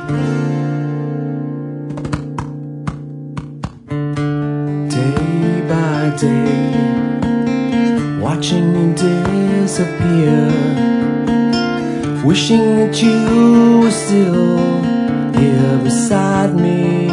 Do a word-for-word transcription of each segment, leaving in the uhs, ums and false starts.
Day by day, watching you disappear, wishing that you were still here beside me.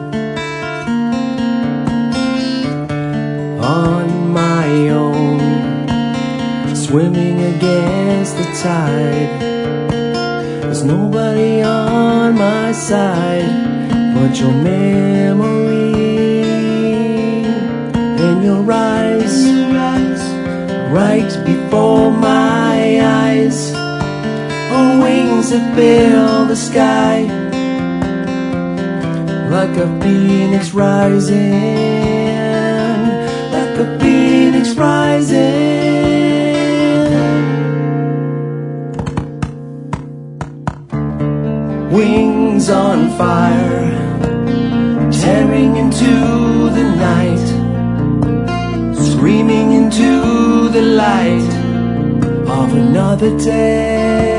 On my own, swimming against the tide. There's nobody on my side but your memory and your eyes, right before my eyes, on wings that fill the sky, like a phoenix rising, like a phoenix rising. Wings on fire, tearing into the night, screaming into the light of another day.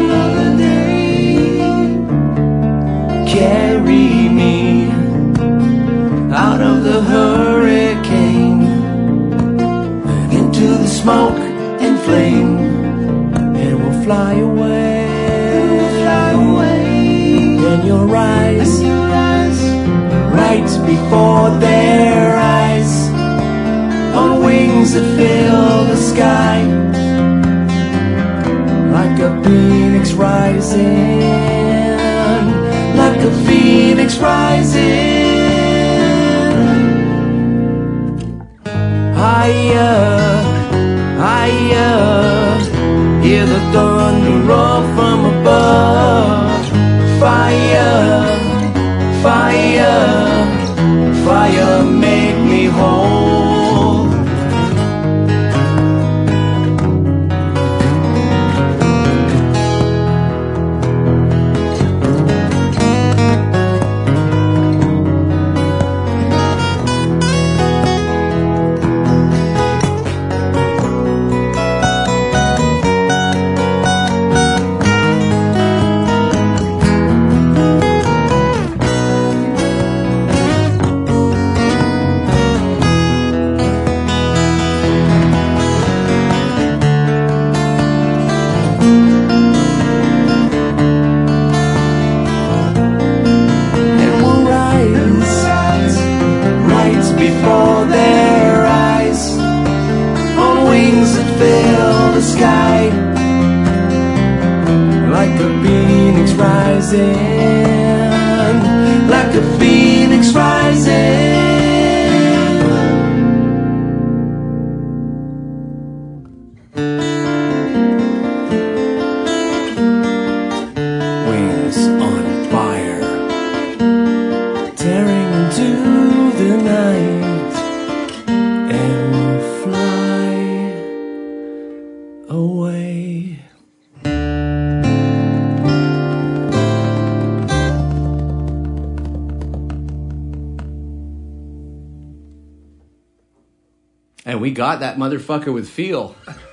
Carry me out of the hurricane, into the smoke and flame, and we'll fly away. And your eyes, right before their eyes, on wings that fill the sky, like a phoenix rising, like a phoenix rising. Higher, higher, hear the thunder roll from above. Fire, fire, fire, make me whole. Before their eyes, on wings that fill the sky, like a phoenix rising, like a phoenix rising. Wings on fire, tearing into the night, and we'll fly away. And we got that motherfucker with feel.